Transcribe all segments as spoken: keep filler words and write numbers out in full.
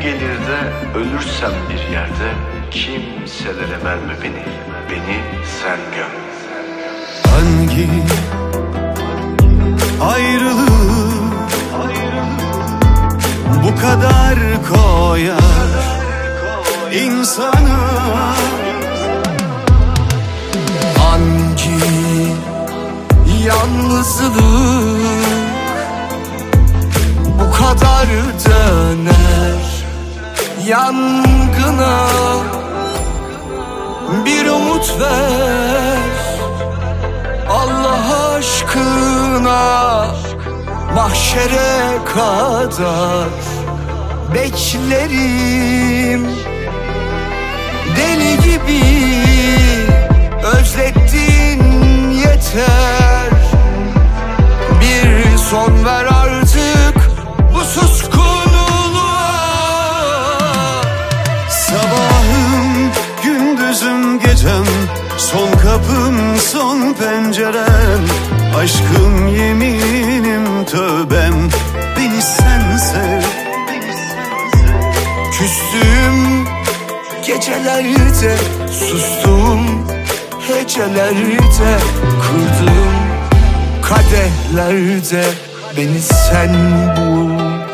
gelir de ölürsem bir yerde, kimselere verme beni, beni sen göm. Hangi ayrılık bu kadar koyar insana? Hangi yalnızlık bu kadar döner yangına? Bir umut ver Allah aşkına, mahşere kadar beklerim. Deli gibi özlettin yeter, bir son ver artık bu suskunluğa. Sabahım, gündüzüm, gecem, son kapım, son pencerem, aşkım, yeminim, tövbem, beni sen sev. Küstüm gecelerde, sustum hecelerde, kırdım kadehlerde, beni sen bul.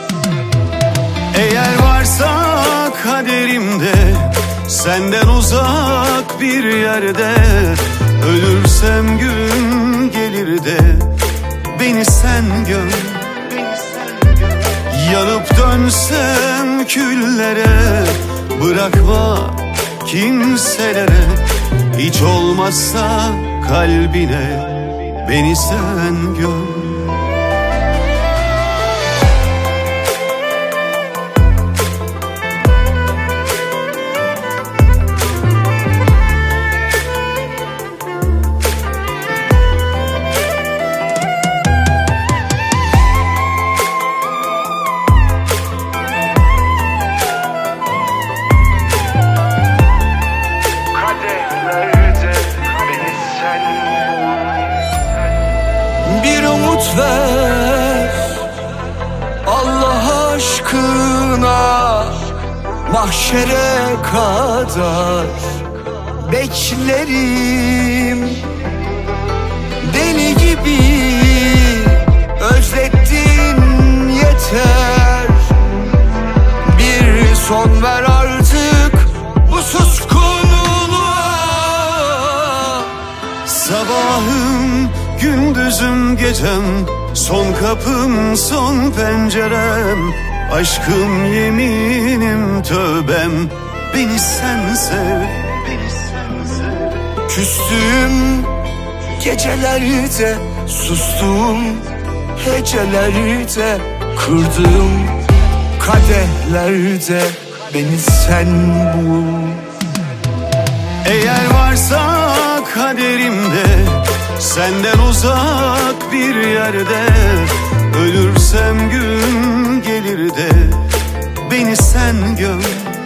Eğer varsa kaderimde senden uzak bir yerde, ölürsem gün gelir de beni sen göm. Yanıp dönsem küllere, bırakma kimselere, hiç olmazsa kalbine beni sen göm. Bir umut ver Allah aşkına, mahşere kadar beklerim. Deli gibi özlettin yeter, bir son ver artık bu suskunluğa. Sabahım, gündüzüm, gecem, son kapım, son pencerem, aşkım, yeminim, tövbem, beni sen sev. Küstüm gecelerde, sustum hecelerde, kırdım kadehlerde, beni sen bul. Eğer varsa kaderimde senden uzak bir yerde, ölürsem gün gelir de beni sen göm.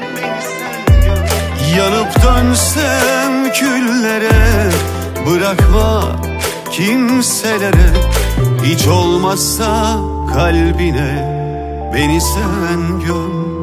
Yanıp dönsem küllere, bırakma kimselere, hiç olmazsa kalbine beni sen göm.